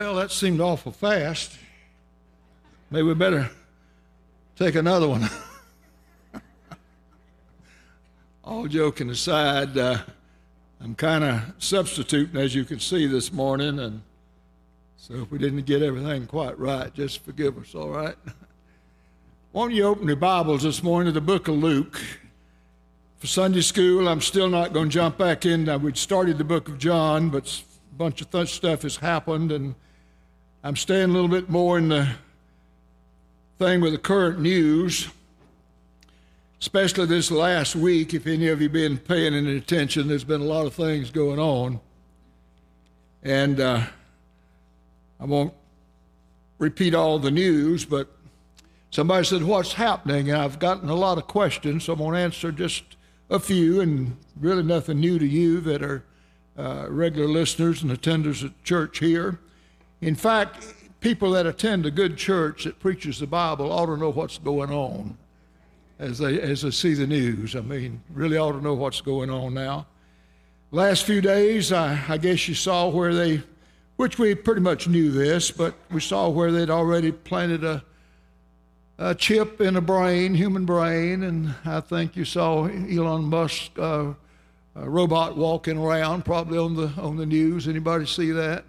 Well, that seemed awful fast. Maybe we better take another one. All joking aside, I'm kind of substituting, as you can see this morning, and so if we didn't get everything quite right, just forgive us, all right? Why don't you open your Bibles this morning to the book of Luke? For Sunday school, I'm still not going to jump back in. We'd started the book of John, but a bunch of stuff has happened, and I'm staying a little bit more in the thing with the current news, especially this last week. If any of you been paying any attention, there's been a lot of things going on. And I won't repeat all the news, but somebody said, what's happening? And I've gotten a lot of questions, so I'm going to answer just a few, and really nothing new to you that are regular listeners and attenders at church here. In fact, people that attend a good church that preaches the Bible ought to know what's going on as they see the news. I mean, really ought to know what's going on now. Last few days, I guess you saw where which we pretty much knew this, but we saw where they'd already planted a chip in a brain, human brain, and I think you saw Elon Musk robot walking around, probably on the news. Anybody see that?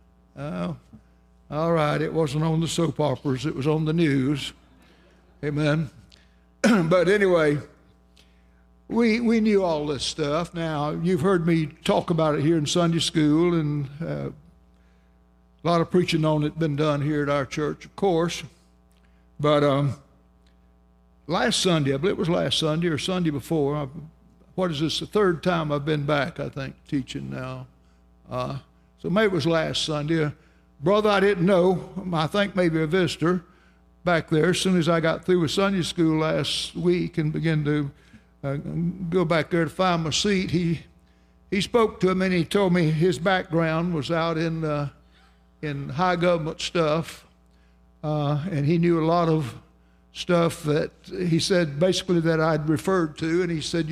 All right, it wasn't on the soap operas, it was on the news. Amen. But anyway, we knew all this stuff. Now, you've heard me talk about it here in Sunday school, and a lot of preaching on it been done here at our church, of course. But last Sunday, I believe it was last Sunday or Sunday before, what is this, the third time I've been back, I think, teaching now. So maybe it was last Sunday. Brother I didn't know, I think maybe a visitor back there, as soon as I got through with Sunday school last week and began to go back there to find my seat, he spoke to me and he told me his background was out in high government stuff, and he knew a lot of stuff that he said basically that I'd referred to, and he said,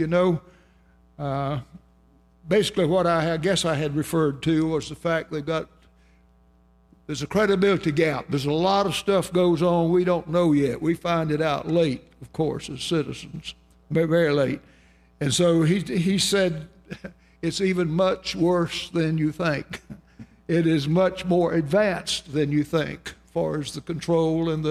basically what I guess I had referred to was the fact there's a credibility gap. There's a lot of stuff goes on we don't know yet. We find it out late, of course, as citizens, very, very late. And so he said, it's even much worse than you think. It is much more advanced than you think, as far as the control and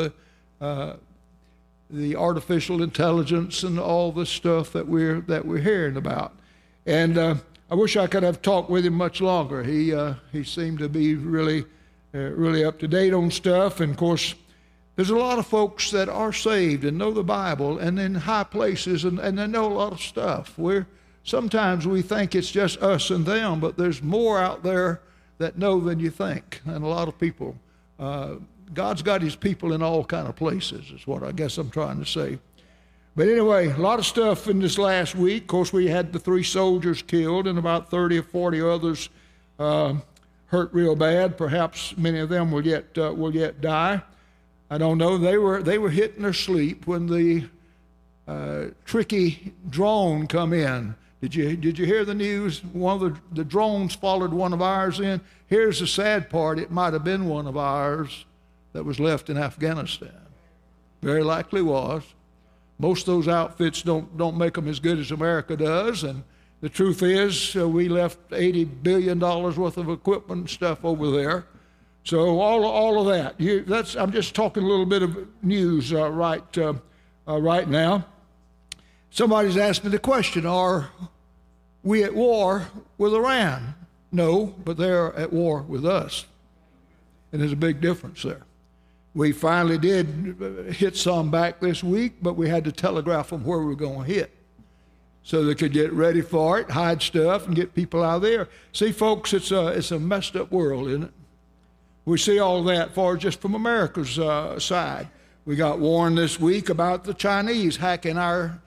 the artificial intelligence and all the stuff that we're hearing about. And I wish I could have talked with him much longer. He seemed to be really up to date on stuff. And of course, there's a lot of folks that are saved and know the Bible and in high places and they know a lot of stuff. Sometimes we think it's just us and them, but there's more out there that know than you think. And a lot of people, God's got his people in all kind of places, is what I guess I'm trying to say. But anyway, a lot of stuff in this last week. Of course, we had the 3 soldiers killed and about 30 or 40 others hurt real bad. Perhaps many of them will yet die. I don't know. They were hit in their sleep when the tricky drone come in. Did you hear the news? One of the drones followed one of ours in. Here's the sad part. It might have been one of ours that was left in Afghanistan. Very likely was. Most of those outfits don't make them as good as America does, and the truth is we left $80 billion worth of equipment and stuff over there. So all of that. I'm just talking a little bit of news right now. Somebody's asked me the question, are we at war with Iran? No, but they're at war with us. And there's a big difference there. We finally did hit some back this week, but we had to telegraph them where we were going to hit so they could get ready for it, hide stuff, and get people out of there. See, folks, it's a messed up world, isn't it? We see all that far just from America's side. We got warned this week about the Chinese hacking our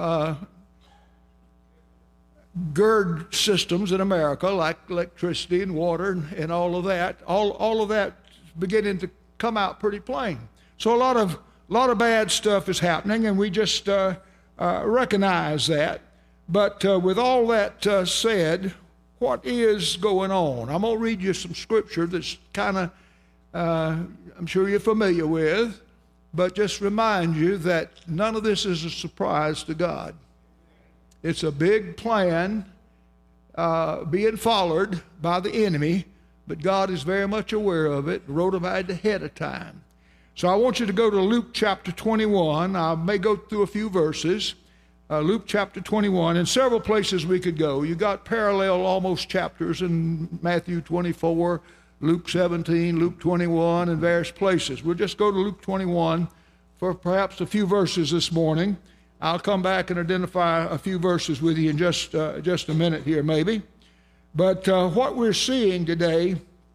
GERD systems in America, like electricity and water and all of that. All of that beginning to come out pretty plain. So a lot of bad stuff is happening, and we just recognize that. But with all that said, what is going on? I'm going to read you some scripture that's kind of I'm sure you're familiar with, but just remind you that none of this is a surprise to God. It's a big plan being followed by the enemy, but God is very much aware of it, wrote about it ahead of time. So I want you to go to Luke chapter 21. I may go through a few verses. Luke chapter 21, and several places we could go. You got parallel almost chapters in Matthew 24, Luke 17, Luke 21, and various places. We'll just go to Luke 21 for perhaps a few verses this morning. I'll come back and identify a few verses with you in just a minute here maybe. But what we're seeing today,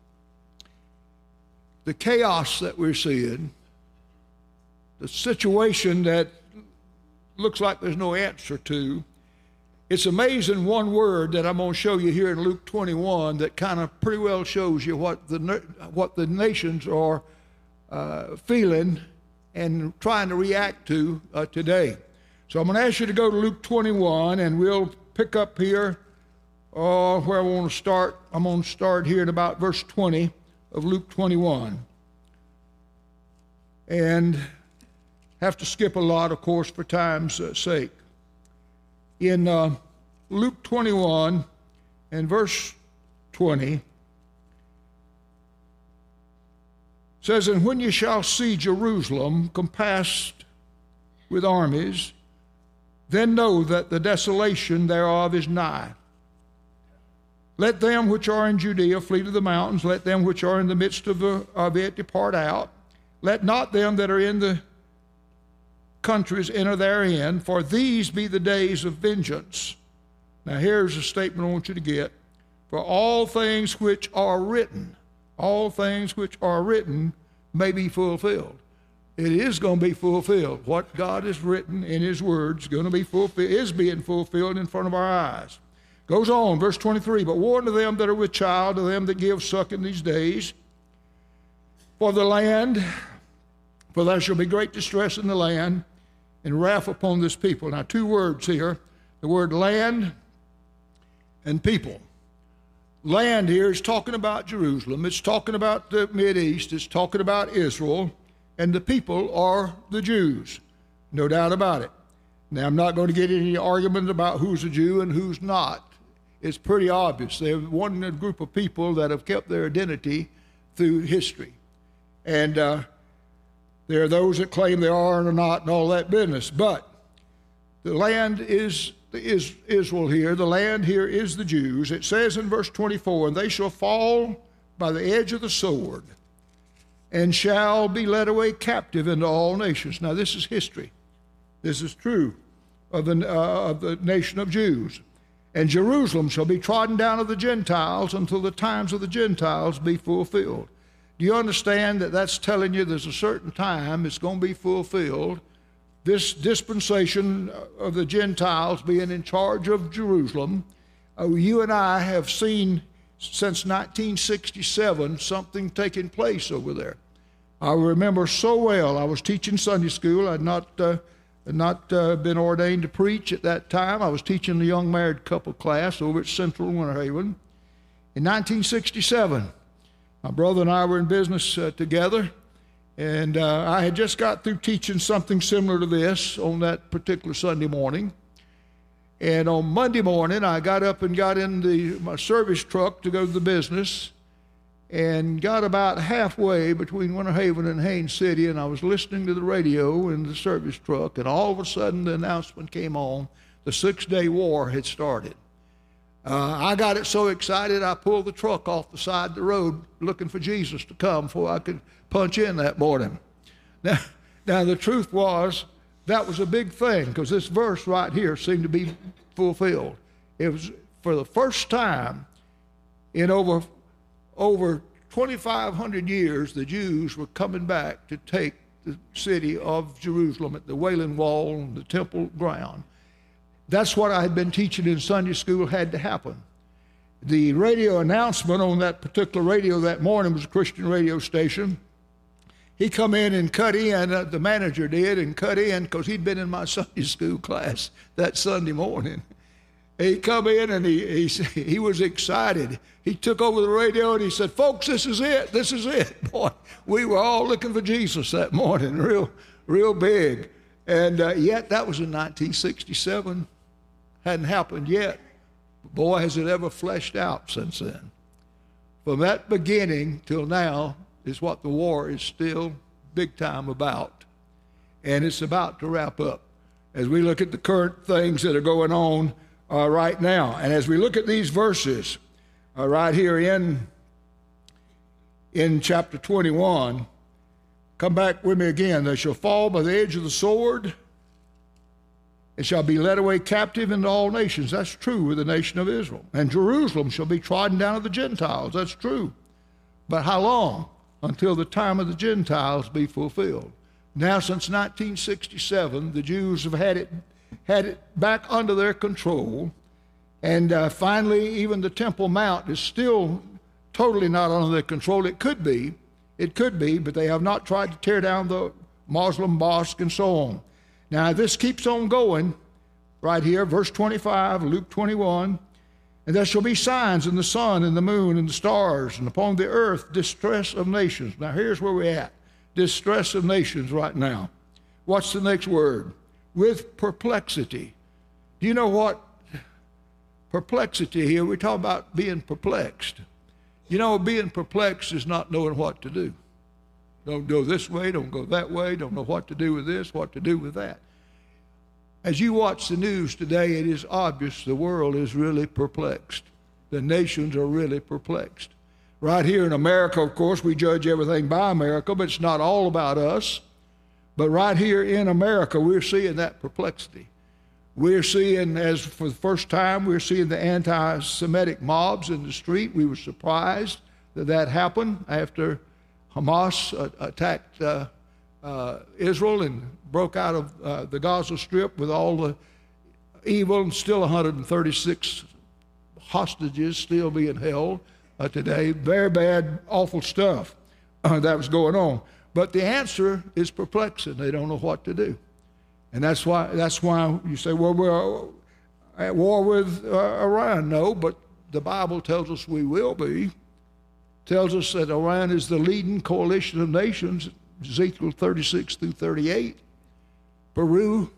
the chaos that we're seeing, the situation that looks like there's no answer to, it's amazing one word that I'm going to show you here in Luke 21 that kind of pretty well shows you what the nations are feeling and trying to react to today. So I'm going to ask you to go to Luke 21, and we'll pick up here where I want to start. I'm going to start here at about verse 20 of Luke 21. And have to skip a lot, of course, for time's sake. In Luke 21 and verse 20, says, "And when you shall see Jerusalem compassed with armies, then know that the desolation thereof is nigh. Let them which are in Judea flee to the mountains. Let them which are in the midst of it depart out. Let not them that are in the countries enter therein, for these be the days of vengeance." Now here's a statement I want you to get. "For all things which are written may be fulfilled." It is going to be fulfilled. What God has written in his word is going to be fulfilled, is being fulfilled in front of our eyes. Goes on, verse 23, "But woe unto them that are with child, to them that give suck in these days. For there shall be great distress in the land, and wrath upon this people." Now, two words here, the word land and people. Land here is talking about Jerusalem. It's talking about the Mideast. It's talking about Israel. And the people are the Jews, no doubt about it. Now, I'm not going to get into any argument about who's a Jew and who's not. It's pretty obvious. They're one group of people that have kept their identity through history. And there are those that claim they are and are not and all that business. But the land is Israel here. The land here is the Jews. It says in verse 24, "And they shall fall by the edge of the sword, and shall be led away captive into all nations." Now this is history. This is true of the nation of Jews. "And Jerusalem shall be trodden down of the Gentiles until the times of the Gentiles be fulfilled." Do you understand that that's telling you there's a certain time it's going to be fulfilled? This dispensation of the Gentiles being in charge of Jerusalem, you and I have seen since 1967 something taking place over there. I remember so well, I was teaching Sunday school. I had not been ordained to preach at that time. I was teaching the young married couple class over at Central Winter Haven. In 1967, my brother and I were in business together, and I had just got through teaching something similar to this on that particular Sunday morning. And on Monday morning, I got up and got in my service truck to go to the business, and got about halfway between Winter Haven and Haines City, and I was listening to the radio in the service truck, and all of a sudden the announcement came on, the 6-day war had started. I got it so excited, I pulled the truck off the side of the road looking for Jesus to come before I could punch in that morning. Now the truth was, that was a big thing, because this verse right here seemed to be fulfilled. It was for the first time in over 2,500 years, the Jews were coming back to take the city of Jerusalem at the Wailing Wall and the temple ground. That's what I had been teaching in Sunday school had to happen. The radio announcement on that particular radio that morning was a Christian radio station. He come in and cut in, the manager did, and cut in because he'd been in my Sunday school class that Sunday morning. He come in and he was excited. He took over the radio and he said, "Folks, this is it. This is it." Boy, we were all looking for Jesus that morning, real big. And yet that was in 1967. Hadn't happened yet. Boy, has it ever fleshed out since then. From that beginning till now is what the war is still big time about. And it's about to wrap up as we look at the current things that are going on right now. And as we look at these verses right here in chapter 21, come back with me again. They shall fall by the edge of the sword. It shall be led away captive into all nations. That's true with the nation of Israel. And Jerusalem shall be trodden down of the Gentiles. That's true. But how long? Until the time of the Gentiles be fulfilled. Now, since 1967, the Jews have had it back under their control. And finally, even the Temple Mount is still totally not under their control. It could be, but they have not tried to tear down the Muslim mosque and so on. Now, this keeps on going right here, verse 25, Luke 21. And there shall be signs in the sun and the moon and the stars, and upon the earth distress of nations. Now, here's where we're at. Distress of nations right now. What's the next word? With perplexity. Do you know what perplexity here? We're talking about being perplexed. You know, being perplexed is not knowing what to do. Don't go this way, don't go that way, don't know what to do with this, what to do with that. As you watch the news today, it is obvious the world is really perplexed. The nations are really perplexed. Right here in America, of course, we judge everything by America, but it's not all about us. But right here in America, we're seeing that perplexity. We're seeing, as for the first time, we're seeing the anti-Semitic mobs in the street. We were surprised that happened after Hamas attacked Israel and broke out of the Gaza Strip with all the evil, and still 136 hostages still being held today. Very bad, awful stuff that was going on. But the answer is perplexing. They don't know what to do. And that's why you say, well, we're at war with Iran. No, but the Bible tells us we will be. Tells us that Iran is the leading coalition of nations, Ezekiel 36 through 38. Peru,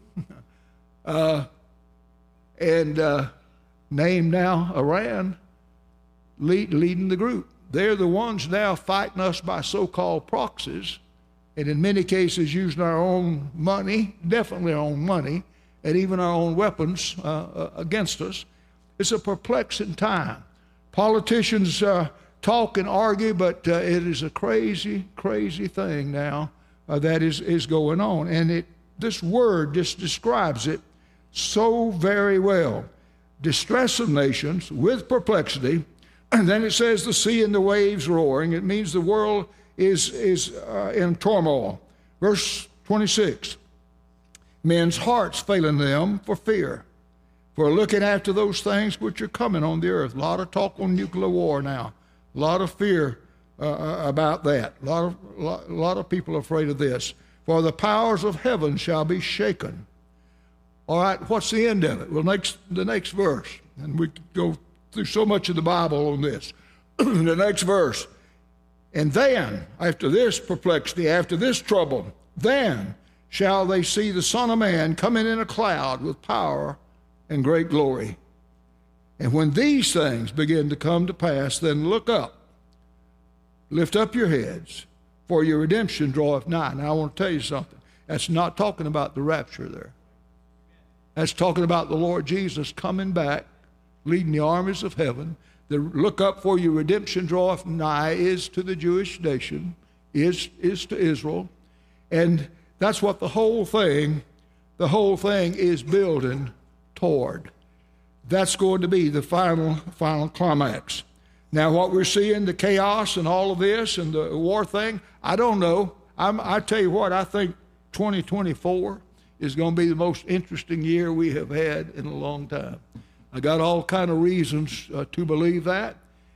and named now Iran, leading the group. They're the ones now fighting us by so-called proxies, and in many cases using our own money, definitely our own money, and even our own weapons against us. It's a perplexing time. Politicians talk and argue, but it is a crazy, crazy thing now that is going on. And this word just describes it so very well. Distress of nations with perplexity. And then it says the sea and the waves roaring. It means the world is in turmoil. Verse 26. Men's hearts failing them for fear, for looking after those things which are coming on the earth. A lot of talk on nuclear war now. A lot of fear about that. A lot of people are afraid of this. For the powers of heaven shall be shaken. All right, what's the end of it? Well, the next verse. And we could go through so much of the Bible on this. The next verse. And then, after this perplexity, after this trouble, then shall they see the Son of Man coming in a cloud with power and great glory. And when these things begin to come to pass, then look up, lift up your heads, for your redemption draweth nigh. Now, I want to tell you something. That's not talking about the rapture there. That's talking about the Lord Jesus coming back, leading the armies of heaven. The look up, for your redemption draweth nigh is to the Jewish nation, is to Israel. And that's what the whole thing is building toward. That's going to be the final climax. Now, what we're seeing, the chaos and all of this and the war thing, I don't know. I tell you what, I think 2024 is going to be the most interesting year we have had in a long time. I got all kind of reasons to believe that.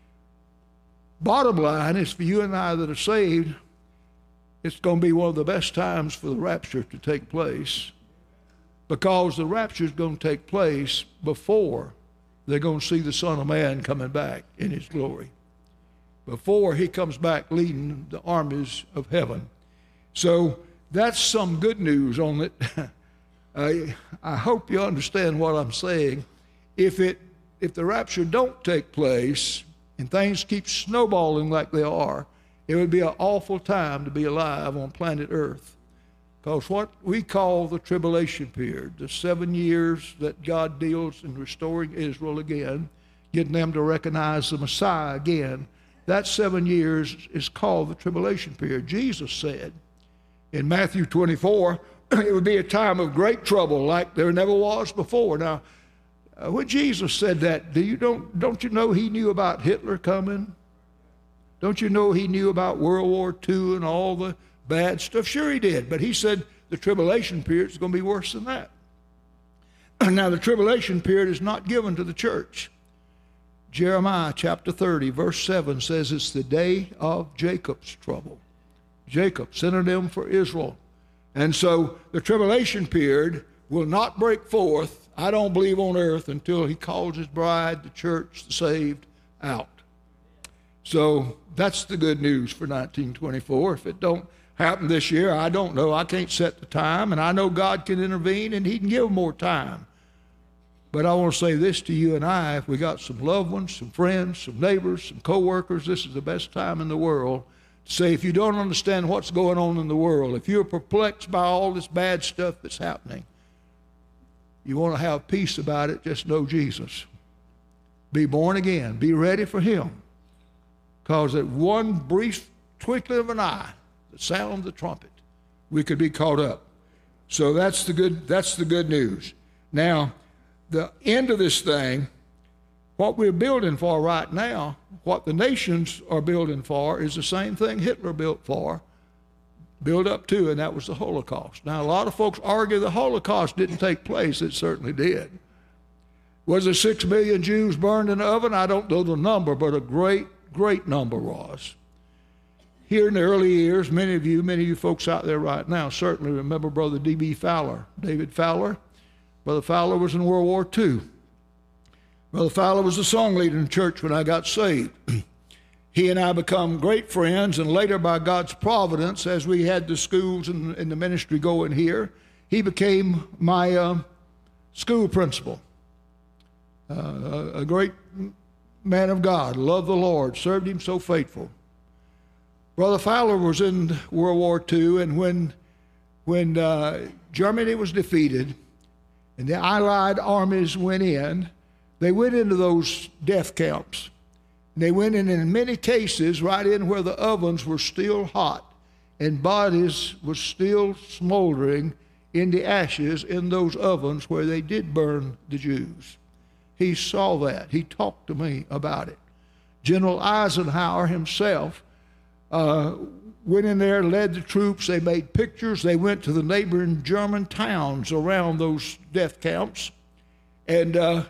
Bottom line is, for you and I that are saved, it's going to be one of the best times for the rapture to take place, because the rapture is going to take place before they're going to see the Son of Man coming back in his glory before he comes back leading the armies of heaven. So that's some good news on it. I hope you understand what I'm saying. If the rapture don't take place and things keep snowballing like they are, it would be an awful time to be alive on planet Earth. Because what we call the tribulation period, the 7 years that God deals in restoring Israel again, getting them to recognize the Messiah again, that 7 years is called the tribulation period. Jesus said in Matthew 24, it would be a time of great trouble like there never was before. Now, when Jesus said that, don't you know he knew about Hitler coming? Don't you know he knew about World War II and all the bad stuff? Sure he did, but he said the tribulation period is going to be worse than that. Now, the tribulation period is not given to the church. Jeremiah chapter 30, verse 7 says it's the day of Jacob's trouble. Jacob, synonym for Israel. And so the tribulation period will not break forth, I don't believe, on earth until he calls his bride, the church, the saved, out. So that's the good news for 1924. If it don't happen this year, I don't know. I can't set the time, and I know God can intervene and he can give more time. But I want to say this to you and I, if we got some loved ones, some friends, some neighbors, some co-workers, this is the best time in the world to say, if you don't understand what's going on in the world, if you're perplexed by all this bad stuff that's happening, you want to have peace about it, just know Jesus. Be born again. Be ready for him. Because at one brief twinkling of an eye, the sound of the trumpet, we could be caught up. So that's the good news. Now, the end of this thing, what we're building for right now, what the nations are building for, is the same thing Hitler built up to, and that was the Holocaust. Now, a lot of folks argue the Holocaust didn't take place. It certainly did. Was there 6 million Jews burned in the oven? I don't know the number, but a great, great number was. Here in the early years, many of you folks out there right now certainly remember Brother D.B. Fowler, David Fowler. Brother Fowler was in World War II. Brother Fowler was the song leader in church when I got saved. He and I become great friends, and later by God's providence, as we had the schools and the ministry going here, he became my school principal. A great man of God, loved the Lord, served him so faithful. Brother Fowler was in World War II, and when Germany was defeated and the Allied armies went in, they went into those death camps. And they went in many cases, right in where the ovens were still hot and bodies were still smoldering in the ashes in those ovens where they did burn the Jews. He saw that. He talked to me about it. General Eisenhower himself went in there, led the troops. They made pictures. They went to the neighboring German towns around those death camps and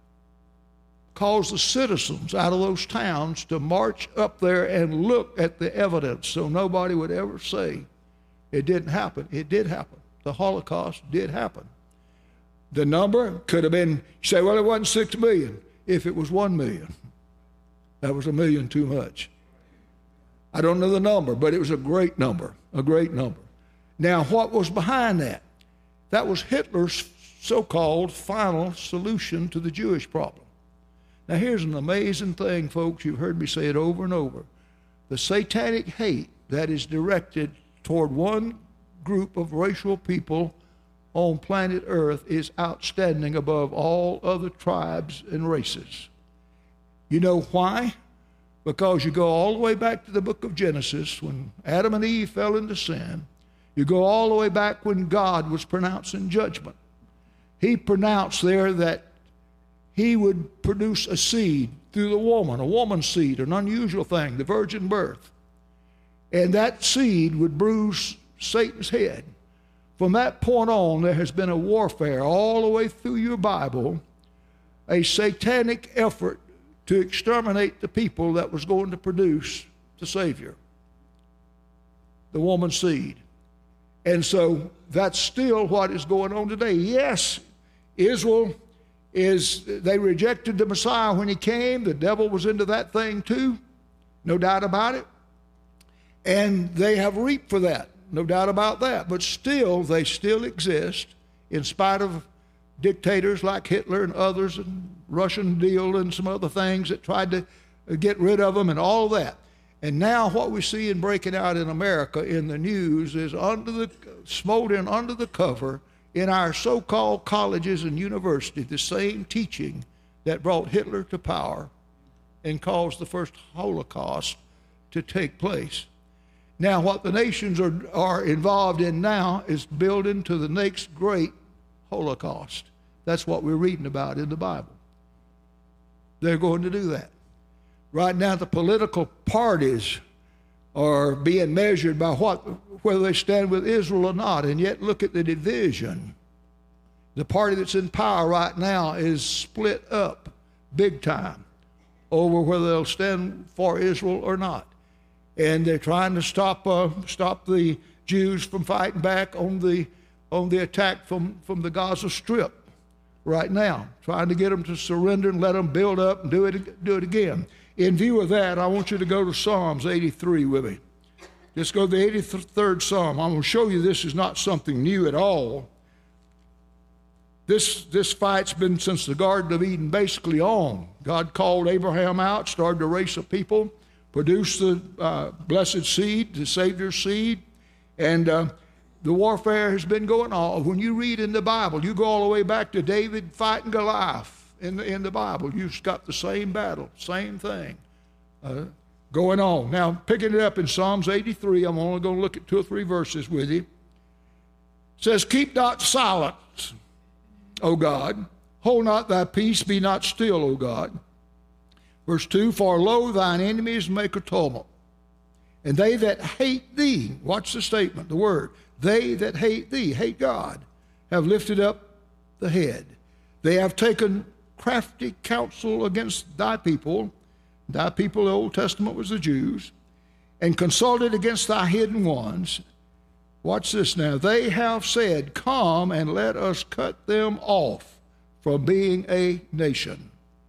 caused the citizens out of those towns to march up there and look at the evidence so nobody would ever say it didn't happen. It did happen. The Holocaust did happen. The number could have been, you say, well, it wasn't 6 million. If it was 1 million, that was 1 million too much. I don't know the number, but it was a great number, a great number. Now, what was behind that? That was Hitler's so-called final solution to the Jewish problem. Now, here's an amazing thing, folks. You've heard me say it over and over. The satanic hate that is directed toward one group of racial people on planet Earth is outstanding above all other tribes and races. You know why? Because you go all the way back to the book of Genesis when Adam and Eve fell into sin. You go all the way back when God was pronouncing judgment. He pronounced there that he would produce a seed through the woman, a woman's seed, an unusual thing, the virgin birth. And that seed would bruise Satan's head. From that point on, there has been a warfare all the way through your Bible, a satanic effort to exterminate the people that was going to produce the Savior, the woman's seed. And so that's still what is going on today. Yes, Israel is they rejected the Messiah when he came. The devil was into that thing too, no doubt about it. And they have reaped for that, no doubt about that. But still, they still exist in spite of dictators like Hitler and others, and Russian deal and some other things that tried to get rid of them and all that. And now what we see in breaking out in America in the news is smoldering under the cover in our so-called colleges and universities, the same teaching that brought Hitler to power and caused the first Holocaust to take place. Now, what the nations are involved in now is building to the next great Holocaust. That's what we're reading about in the Bible. They're going to do that. Right now, the political parties are being measured by whether they stand with Israel or not, and yet look at the division. The party that's in power right now is split up big time over whether they'll stand for Israel or not. And they're trying to stop the Jews from fighting back on the attack from the Gaza Strip right now, trying to get them to surrender and let them build up and do it again. In view of that, I want you to go to Psalms 83 with me. Just go to the 83rd Psalm. I'm going to show you this is not something new at all. This fight's been since the Garden of Eden basically on. God called Abraham out, started a race of people, produced the blessed seed, the Savior's seed, and the warfare has been going on. When you read in the Bible, you go all the way back to David fighting Goliath in the Bible. You've got the same battle, same thing going on. Now, picking it up in Psalms 83, I'm only going to look at 2 or 3 verses with you. It says, keep not silence, O God. Hold not thy peace, be not still, O God. Verse 2, for lo, thine enemies make a tumult, and they that hate thee, watch the statement, the word, they that hate thee, hate God, have lifted up the head. They have taken crafty counsel against thy people. Thy people, the Old Testament, was the Jews, and consulted against thy hidden ones. Watch this now. They have said, come and let us cut them off from being a nation.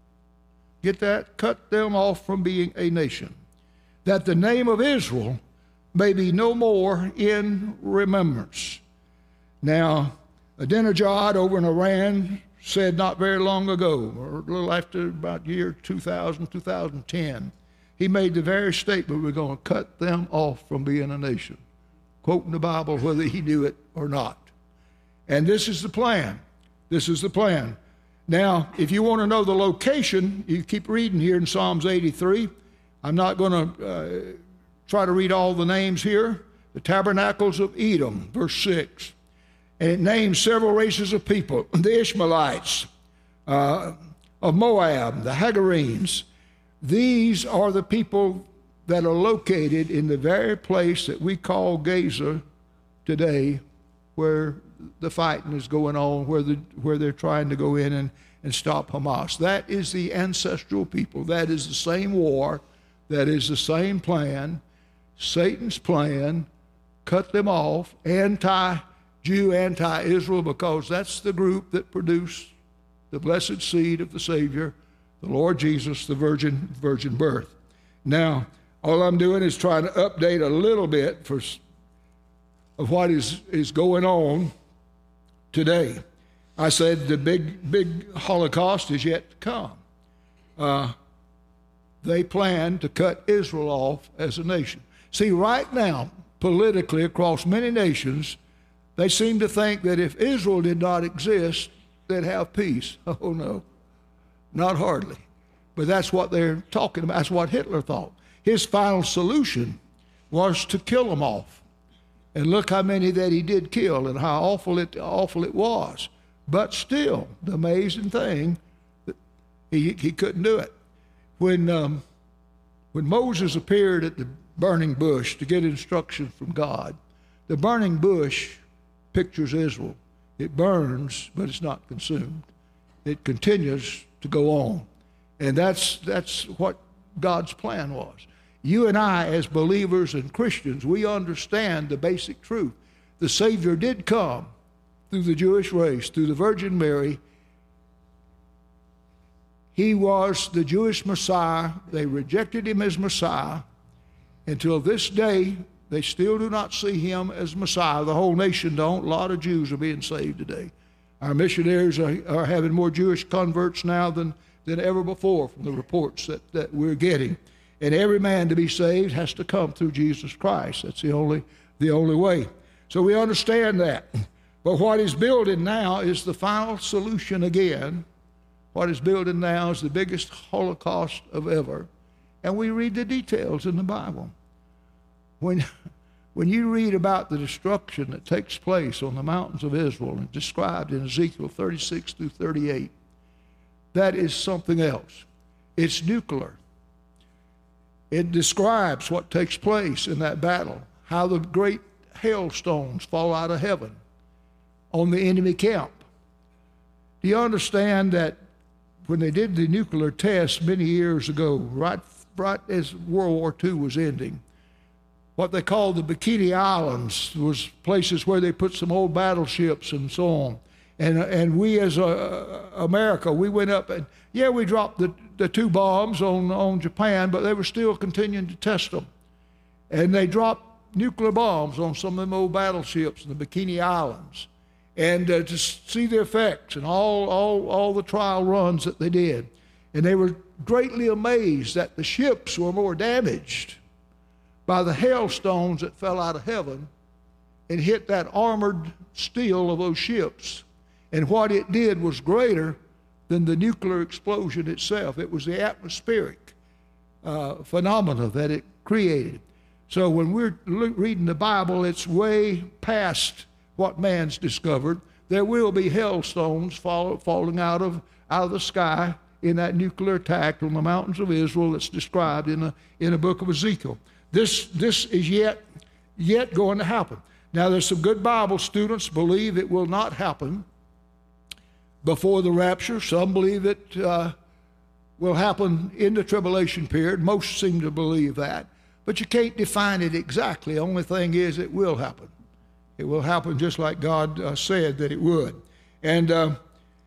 Get that? Cut them off from being a nation, that the name of Israel may be no more in remembrance. Now, Ahmadinejad over in Iran said not very long ago, or a little after about year 2000, 2010, he made the very statement, we're going to cut them off from being a nation, quoting the Bible whether he knew it or not. And this is the plan. This is the plan. Now, if you want to know the location, you keep reading here in Psalms 83. I'm not going to try to read all the names here. The tabernacles of Edom, verse 6. And it names several races of people, the Ishmaelites of Moab, the Hagarenes. These are the people that are located in the very place that we call Gaza today, where the fighting is going on, where they're trying to go in and stop Hamas. That is the ancestral people. That is the same war. That is the same plan. Satan's plan, cut them off, anti-Jew, anti-Israel, because that's the group that produced the blessed seed of the Savior, the Lord Jesus, the virgin birth. Now, all I'm doing is trying to update a little bit of what is going on today. I said the big Holocaust is yet to come. They plan to cut Israel off as a nation. See, right now, politically, across many nations, they seem to think that if Israel did not exist, they'd have peace. Oh, no, not hardly. But that's what they're talking about. That's what Hitler thought. His final solution was to kill them off. And look how many that he did kill and how awful it was. But still, the amazing thing, he couldn't do it. When Moses appeared at the burning bush to get instruction from God, the burning bush pictures Israel. It burns, but it's not consumed. It continues to go on. And that's what God's plan was. You and I, as believers and Christians, we understand the basic truth. The Savior did come through the Jewish race, through the Virgin Mary, He was the Jewish Messiah. They rejected him as Messiah. Until this day, they still do not see him as Messiah. The whole nation don't. A lot of Jews are being saved today. Our missionaries are having more Jewish converts now than ever before from the reports that we're getting. And every man to be saved has to come through Jesus Christ. That's the only way. So we understand that. But what he's building now is the final solution again. What he's building now is the biggest Holocaust of ever. And we read the details in the Bible. When you read about the destruction that takes place on the mountains of Israel and described in Ezekiel 36 through 38, that is something else. It's nuclear. It describes what takes place in that battle, how the great hailstones fall out of heaven on the enemy camp. Do you understand that when they did the nuclear tests many years ago, right as World War II was ending, what they called the Bikini Islands was places where they put some old battleships and so on. And we as America, we went up and, we dropped the 2 bombs on Japan, but they were still continuing to test them. And they dropped nuclear bombs on some of them old battleships in the Bikini Islands. And to see the effects and all the trial runs that they did. And they were greatly amazed that the ships were more damaged by the hailstones that fell out of heaven and hit that armored steel of those ships. And what it did was greater than the nuclear explosion itself. It was the atmospheric phenomena that it created. So when we're reading the Bible, it's way past what man's discovered. There will be hailstones falling out of the sky in that nuclear attack on the mountains of Israel that's described in the book of Ezekiel. This is yet going to happen. Now, there's some good Bible students believe it will not happen before the rapture. Some believe it will happen in the tribulation period. Most seem to believe that. But you can't define it exactly. The only thing is it will happen. It will happen just like God said that it would. And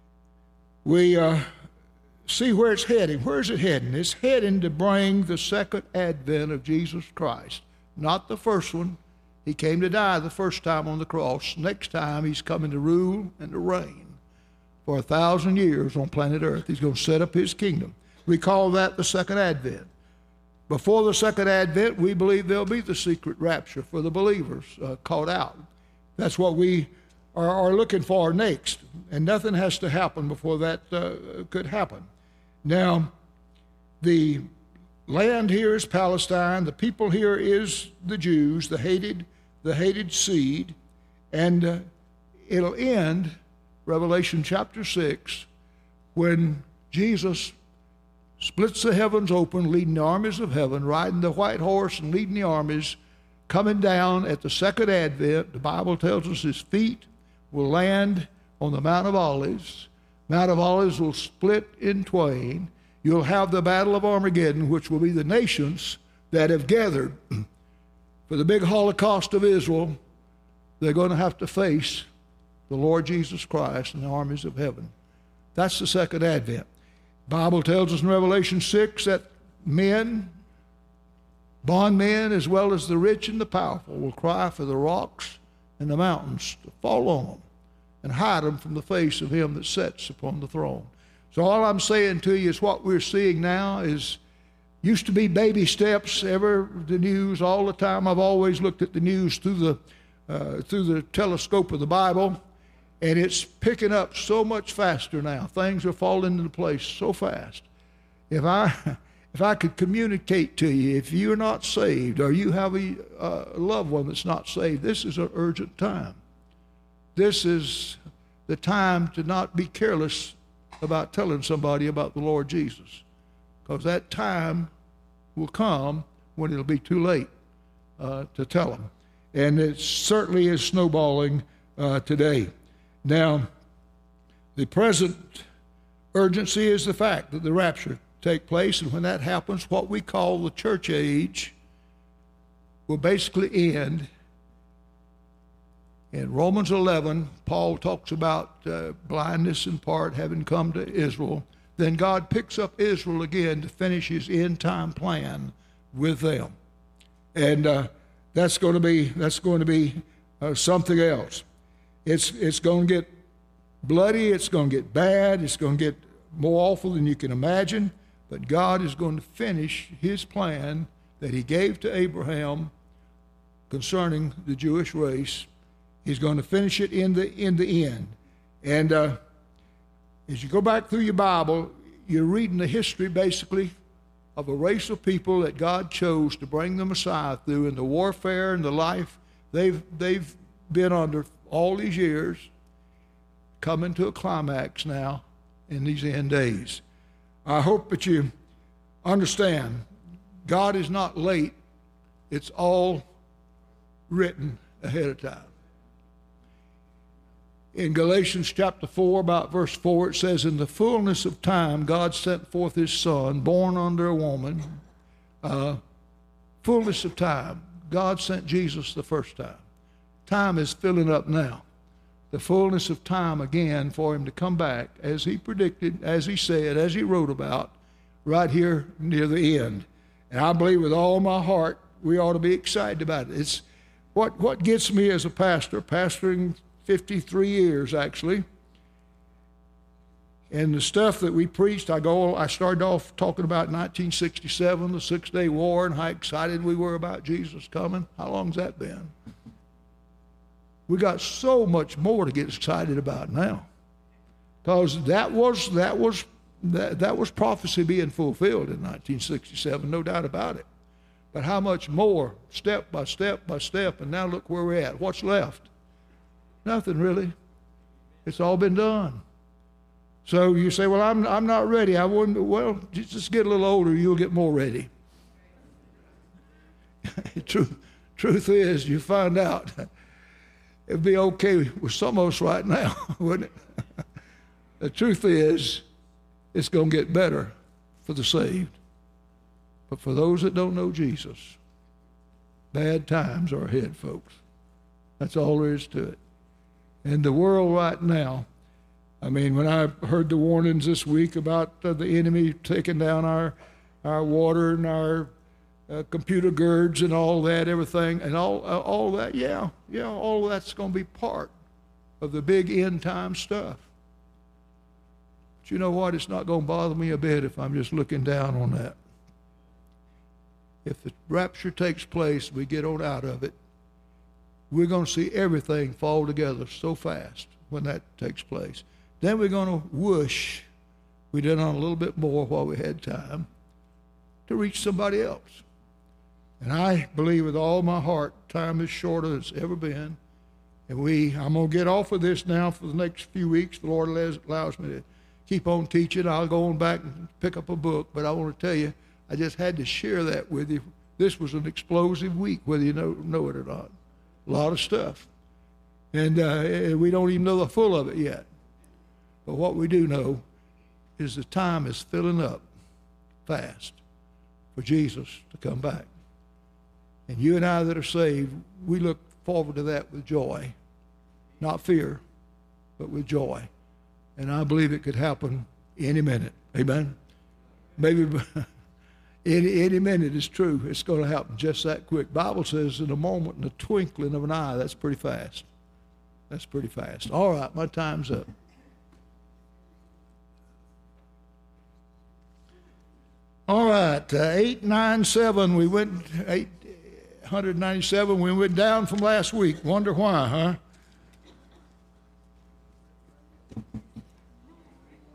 we see where it's heading. Where is it heading? It's heading to bring the second advent of Jesus Christ. Not the first one. He came to die the first time on the cross. Next time, he's coming to rule and to reign for 1,000 years on planet Earth. He's going to set up his kingdom. We call that the second advent. Before the second advent, we believe there'll be the secret rapture for the believers caught out. That's what we are looking for next. And nothing has to happen before that could happen. Now, the land here is Palestine. The people here is the Jews, the hated seed. And it'll end, Revelation chapter 6, when Jesus splits the heavens open, leading the armies of heaven, riding the white horse and leading the armies, coming down at the second advent. The Bible tells us his feet will land on the Mount of Olives. Mount of Olives will split in twain. You'll have the Battle of Armageddon, which will be the nations that have gathered for the big Holocaust of Israel. They're going to have to face the Lord Jesus Christ and the armies of heaven. That's the second advent. The Bible tells us in Revelation 6 that men, bondmen as well as the rich and the powerful, will cry for the rocks and the mountains to fall on them and hide them from the face of him that sits upon the throne. So all I'm saying to you is what we're seeing now used to be baby steps, the news all the time. I've always looked at the news through the telescope of the Bible, and it's picking up so much faster now. Things are falling into place so fast. If I could communicate to you, if you're not saved or you have a loved one that's not saved, this is an urgent time. This is the time to not be careless about telling somebody about the Lord Jesus, because that time will come when it'll be too late to tell them. And it certainly is snowballing today. Now, the present urgency is the fact that the rapture take place, and when that happens, what we call the church age will basically end. In Romans 11, Paul talks about blindness in part having come to Israel. then God picks up Israel again to finish his end time plan with them. And that's going to be something else. It's going to get bloody. It's going to get bad. It's going to get more awful than you can imagine. But God is going to finish his plan that he gave to Abraham concerning the Jewish race. He's going to finish it in the end. And as you go back through your Bible, you're reading the history, basically, of a race of people that God chose to bring the Messiah through, and the warfare and the life they've been under all these years, coming to a climax now in these end days. I hope that you understand God is not late. It's all written ahead of time. In Galatians chapter 4, about verse 4, it says, "In the fullness of time, God sent forth his Son, born under a woman." Fullness of time. God sent Jesus the first time. Time is filling up now. The fullness of time again for him to come back, as he predicted, as he said, as he wrote about, right here near the end. And I believe with all my heart we ought to be excited about it. It's what gets me as a pastor, pastoring 53 years actually, and the stuff that we preached. I started off talking about 1967, the 6-Day War, and how excited we were about Jesus coming. How long's that been? We got so much more to get excited about now, because that was prophecy being fulfilled in 1967, no doubt about it. But how much more, step by step by step, and now look where we're at. What's left? Nothing really. It's all been done. So you say, "Well, I'm not ready. I wouldn't." Well, just get a little older, you'll get more ready. Truth is, you find out it'd be okay with some of us right now, wouldn't it? The truth is, it's going to get better for the saved. But for those that don't know Jesus, bad times are ahead, folks. That's all there is to it. And the world right now, I mean, when I heard the warnings this week about the enemy taking down our water and our computer girds and all that, everything, and all that, yeah, all of that's going to be part of the big end time stuff. But you know what? It's not going to bother me a bit if I'm just looking down on that. If the rapture takes place, we get on out of it, we're going to see everything fall together so fast when that takes place. Then we're going to wish we did on a little bit more while we had time to reach somebody else. And I believe with all my heart, time is shorter than it's ever been. And I'm going to get off of this now for the next few weeks. The Lord allows me to keep on teaching. I'll go on back and pick up a book. But I want to tell you, I just had to share that with you. This was an explosive week, whether you know it or not. A lot of stuff. And we don't even know the full of it yet. But what we do know is the time is filling up fast for Jesus to come back. And you and I that are saved, we look forward to that with joy. Not fear, but with joy. And I believe it could happen any minute. Amen? Maybe any minute is true. It's going to happen just that quick. Bible says in a moment, in the twinkling of an eye. That's pretty fast. That's pretty fast. All right, my time's up. All right, 897, we went 897. We went down from last week. Wonder why, huh?